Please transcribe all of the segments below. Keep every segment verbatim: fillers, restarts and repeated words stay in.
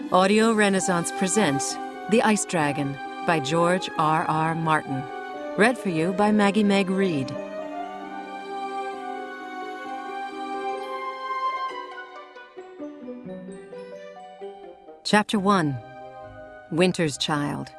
Audio Renaissance presents The Ice Dragon by George R R. Martin. Read for you by Maggie Meg Reed. Chapter one. Winter's Child.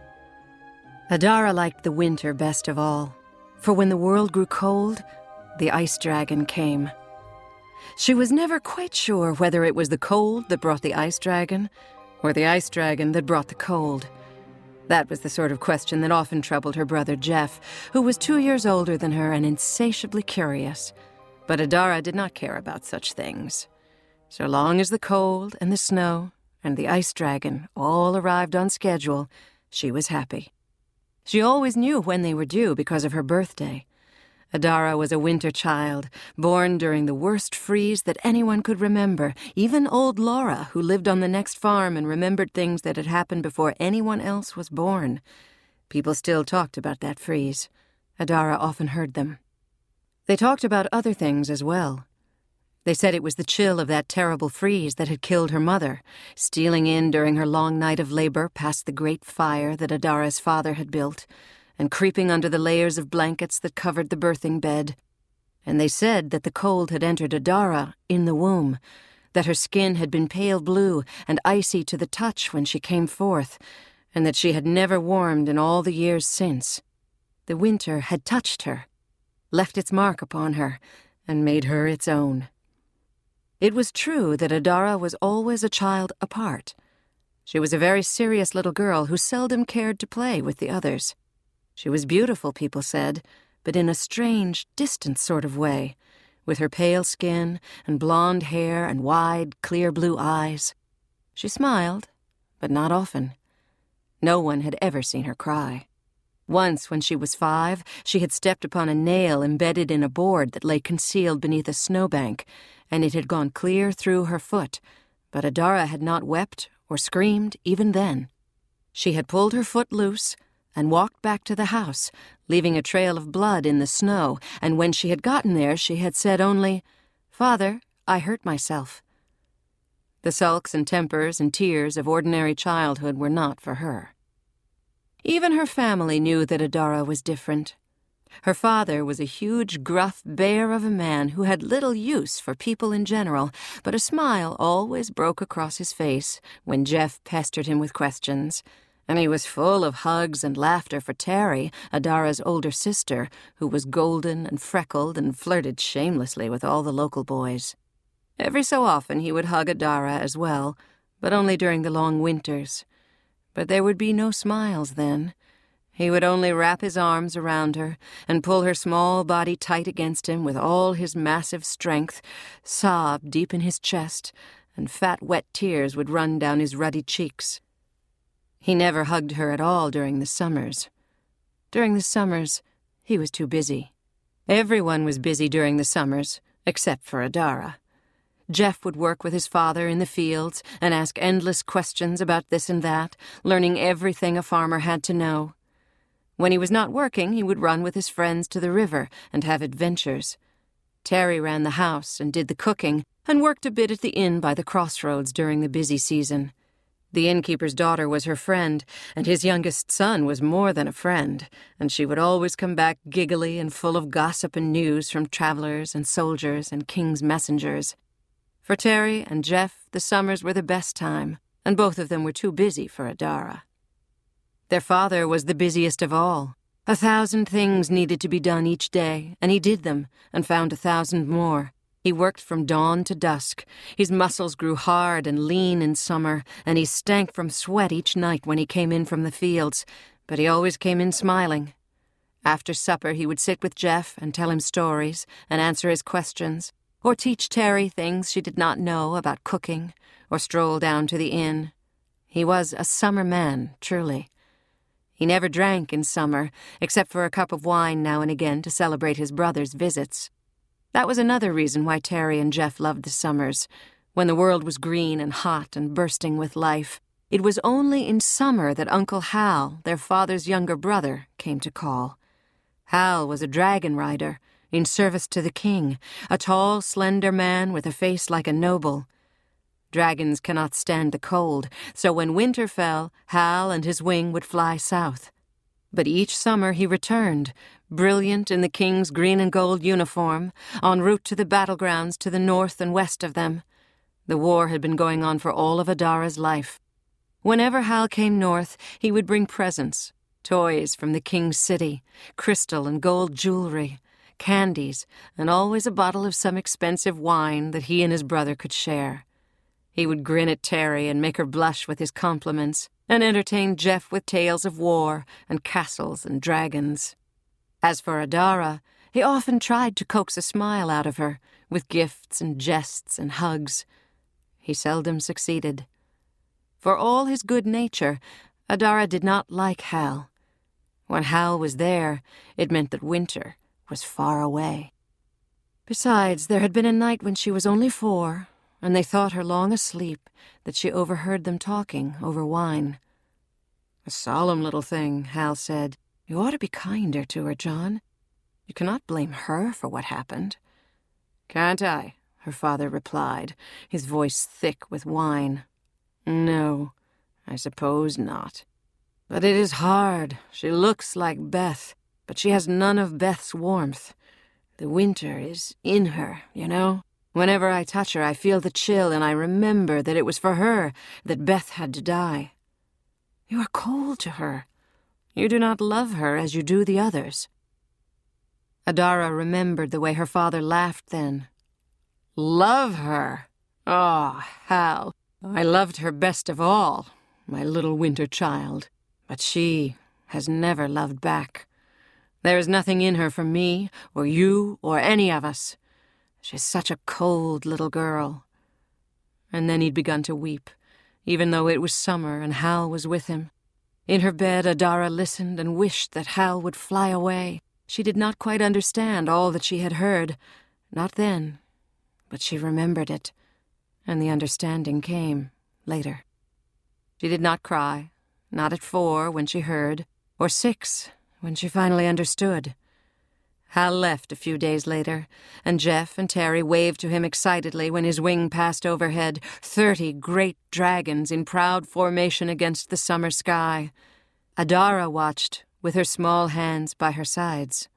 Adara liked the winter best of all, for when the world grew cold, the ice dragon came. She was never quite sure whether it was the cold that brought the ice dragon, or the ice dragon that brought the cold. That was the sort of question that often troubled her brother Jeff, who was two years older than her and insatiably curious. But Adara did not care about such things. So long as the cold and the snow and the ice dragon all arrived on schedule, she was happy. She always knew when they were due because of her birthday. Adara was a winter child, born during the worst freeze that anyone could remember, even old Laura, who lived on the next farm and remembered things that had happened before anyone else was born. People still talked about that freeze. Adara often heard them. They talked about other things as well. They said it was the chill of that terrible freeze that had killed her mother, stealing in during her long night of labor past the great fire that Adara's father had built, and creeping under the layers of blankets that covered the birthing bed. And they said that the cold had entered Adara in the womb, that her skin had been pale blue and icy to the touch when she came forth, and that she had never warmed in all the years since. The winter had touched her, left its mark upon her, and made her its own. It was true that Adara was always a child apart. She was a very serious little girl who seldom cared to play with the others. She was beautiful, people said, but in a strange, distant sort of way, with her pale skin and blonde hair and wide, clear blue eyes. She smiled, but not often. No one had ever seen her cry. Once, when she was five, she had stepped upon a nail embedded in a board that lay concealed beneath a snowbank, and it had gone clear through her foot, but Adara had not wept or screamed even then. She had pulled her foot loose and walked back to the house, leaving a trail of blood in the snow, and when she had gotten there, she had said only, "Father, I hurt myself." The sulks and tempers and tears of ordinary childhood were not for her. Even her family knew that Adara was different. Her father was a huge, gruff bear of a man who had little use for people in general, but a smile always broke across his face when Jeff pestered him with questions. And he was full of hugs and laughter for Terry, Adara's older sister, who was golden and freckled and flirted shamelessly with all the local boys. Every so often he would hug Adara as well, but only during the long winters. But there would be no smiles then. He would only wrap his arms around her and pull her small body tight against him with all his massive strength, sob deep in his chest, and fat wet tears would run down his ruddy cheeks. He never hugged her at all during the summers. During the summers, he was too busy. Everyone was busy during the summers, except for Adara. Jeff would work with his father in the fields and ask endless questions about this and that, learning everything a farmer had to know. When he was not working, he would run with his friends to the river and have adventures. Terry ran the house and did the cooking and worked a bit at the inn by the crossroads during the busy season. The innkeeper's daughter was her friend, and his youngest son was more than a friend, and she would always come back giggly and full of gossip and news from travelers and soldiers and king's messengers. For Terry and Jeff, the summers were the best time, and both of them were too busy for Adara. Their father was the busiest of all. A thousand things needed to be done each day, and he did them, and found a thousand more. He worked from dawn to dusk. His muscles grew hard and lean in summer, and he stank from sweat each night when he came in from the fields, but he always came in smiling. After supper, he would sit with Jeff and tell him stories and answer his questions, or teach Terry things she did not know about cooking, or stroll down to the inn. He was a summer man, truly. He never drank in summer, except for a cup of wine now and again to celebrate his brother's visits. That was another reason why Terry and Jeff loved the summers. When the world was green and hot and bursting with life, it was only in summer that Uncle Hal, their father's younger brother, came to call. Hal was a dragon rider, in service to the king, a tall, slender man with a face like a noble. Dragons cannot stand the cold, so when winter fell, Hal and his wing would fly south. But each summer he returned, brilliant in the king's green and gold uniform, en route to the battlegrounds to the north and west of them. The war had been going on for all of Adara's life. Whenever Hal came north, he would bring presents, toys from the king's city, crystal and gold jewelry, candies, and always a bottle of some expensive wine that he and his brother could share. He would grin at Terry and make her blush with his compliments, and entertain Jeff with tales of war and castles and dragons. As for Adara, he often tried to coax a smile out of her, with gifts and jests and hugs. He seldom succeeded. For all his good nature, Adara did not like Hal. When Hal was there, it meant that winter was far away. Besides, there had been a night when she was only four, and they thought her long asleep, that she overheard them talking over wine. "A solemn little thing," Hal said. "You ought to be kinder to her, John. You cannot blame her for what happened." "Can't I?" her father replied, his voice thick with wine. "No, I suppose not. But it is hard. She looks like Beth, but she has none of Beth's warmth. The winter is in her, you know. Whenever I touch her, I feel the chill, and I remember that it was for her that Beth had to die. You are cold to her. You do not love her as you do the others." Adara remembered the way her father laughed then. "Love her? Oh, Hal, I loved her best of all, my little winter child. But she has never loved back. There is nothing in her for me, or you, or any of us. She's such a cold little girl." And then he'd begun to weep, even though it was summer and Hal was with him. In her bed, Adara listened and wished that Hal would fly away. She did not quite understand all that she had heard, not then, but she remembered it, and the understanding came later. She did not cry, not at four when she heard, or six when she finally understood. Hal left a few days later, and Jeff and Terry waved to him excitedly when his wing passed overhead, thirty great dragons in proud formation against the summer sky. Adara watched, with her small hands by her sides.